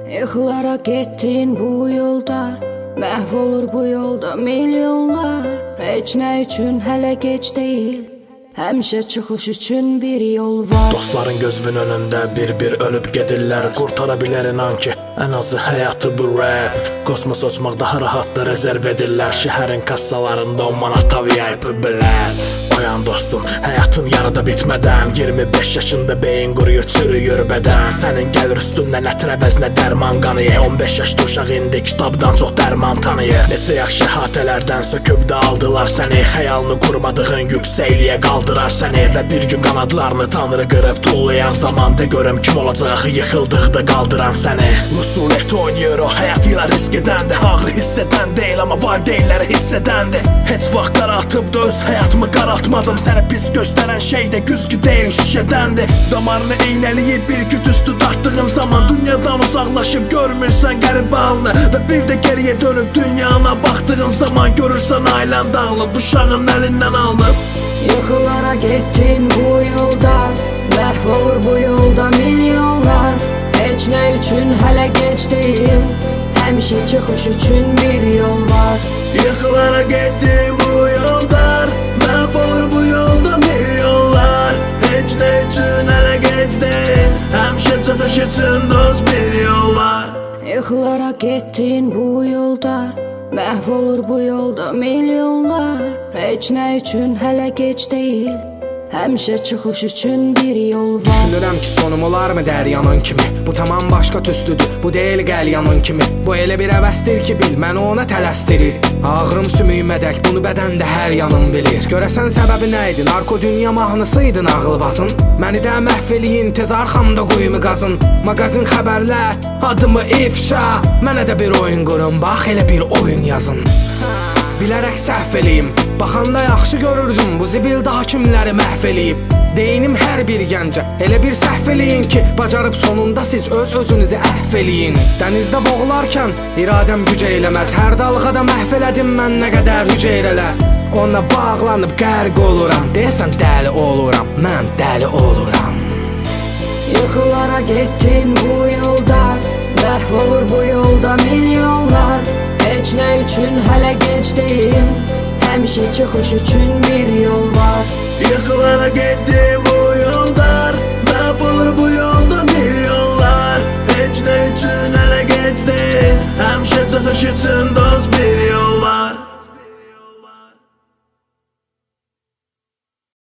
Yıxılaraq getdin bu yollar, məhv olur bu yolda milyonlar. Heç nə üçün hələ gec deyil, həmişə çıxış üçün bir yol var. Dostların gözünün önündə bir-bir ölüb gedirlər. Qurtara bilər inan ki, ən azı həyatı bu rap. Kosmos uçmaq daha rahatdır, rezerv edirlər. Şəhərin kassalarında 10 manata VIP bilet. Oyan dostum, həyatın yarıda bitmədən 25 yaşında beyin quruyur, çürüyür bədən. Sənin gəlir üstündən ətir əvəzinə dərman qanıyır. 15 yaşda uşaq indi kitabdan çox dərman tanıyır. Neçə yaxşı əhatələrdən söküb də aldılar səni. Xəyalını qurmadığın yüksəkliyə qaldırar səni. Və bir gün qanadlarını tanrı qırıb tullayan zaman, de görüm kim olacaq yıxıldıqda qaldıran səni. Rusulet oynayır o həyat ilə risk edəndi. Ağrı hiss edən deyil, amma valideynləri hiss edəndi. Heç vaxt qara atıb da öz həyatımı qaraltmadım. Səni pis göstərən şey də güzgü deyil, şüşədəndir. Damarını eynəliyib bir küt üstü dartdığın zaman, dünyadan uzaqlaşıb görmürsən qəribə halını. Və bir də geriyə dönüb dünyana baxdığın zaman, görürsən ailən dağılıb, uşağın əlindən alınıb. Yıxılara getdin bu yolda, məhv olur bu yolda milyonlar. Heç nə üçün hələ gec deyil, həmişə çıxış üçün bir yol var. Yıxılara getdin bu yollar, məhv olur bu yolda milyonlar. Heç nə üçün hələ gec deyil, həmişə çıxış üçün dost bir yol var. Yıxılara getdin bu yolda, məhv olur bu yolda milyonlar. Heç nə üçün hələ gec deyil, həmişə çıxış üçün bir yol var. Düşünürəm ki sonum olarmı dəryanın kimi. Bu tamam başqa tüstüdür, bu deyil qəlyanın kimi. Bu elə bir əvəzdir ki bil, məni ona tələsdirir. Ağrım sümüyümədək, bunu bədəndə hər yanım bilir. Görəsən səbəbi nə idi? Narko dünya mahnısıydın ağlıbazın. Məni də məhv eləyin, tez arxamda quyumu qazın. Maqazin xəbərlər, adımı ifşa. Mənə də bir oyun qurun, bax elə bir oyun yazın. Bilərək səhv eləyim, baxanda yaxşı görürdüm. Bu zibil daha kimləri məhv eləyib. Deyinim hər bir gəncə, elə bir səhv eləyin ki, bacarıb sonunda siz öz-özünüzü əhv eləyin. Dənizdə boğularkən iradəm güc eyləməz. Hər dalğada məhv elədim mən nə qədər hüceyrələr. Ona bağlanıb qərq oluram, deyəsən dəli oluram, mən dəli oluram. Yıxılara getdin bu yolda, məhv olur bu yolda milyonlar. Heç nə üçün hələ gec deyil, həmişə çıxış üçün bir yol var. Yıxılara getdin bu yollar, məhv olur bu yolda milyonlar. Heç nə üçün hələ gec deyil, həmişə çıxış üçün dost bir